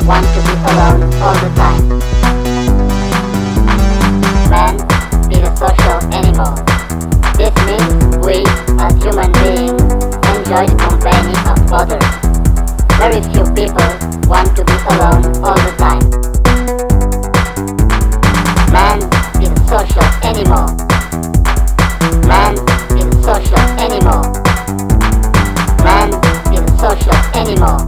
want to be alone all the time. Man is a social animal. This means we, as human beings, enjoy the company of others. Very few people want to be alone all the time. Man is a social animal. Man is a social animal. Man is a social animal.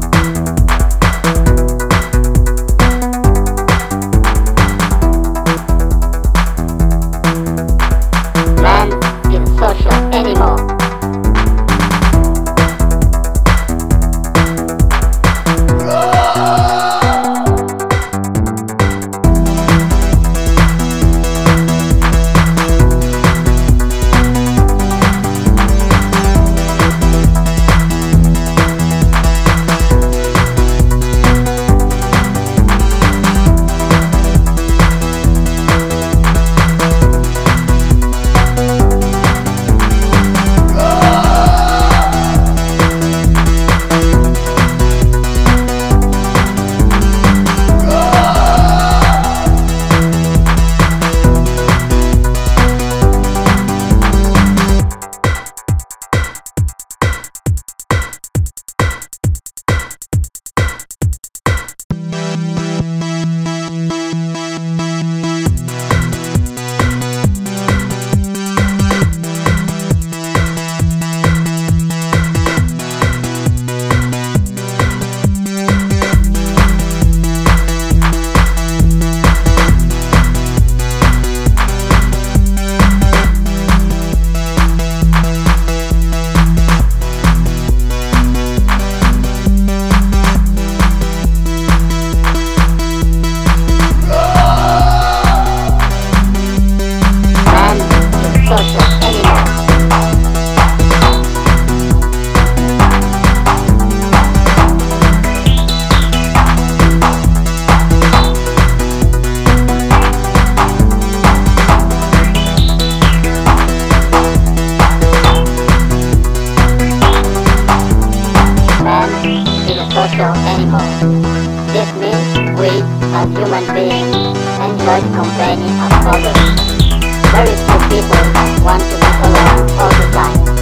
Man is a social animal. Social animal. This means we, as human beings, enjoy the company of others. Very few people want to be alone all the time.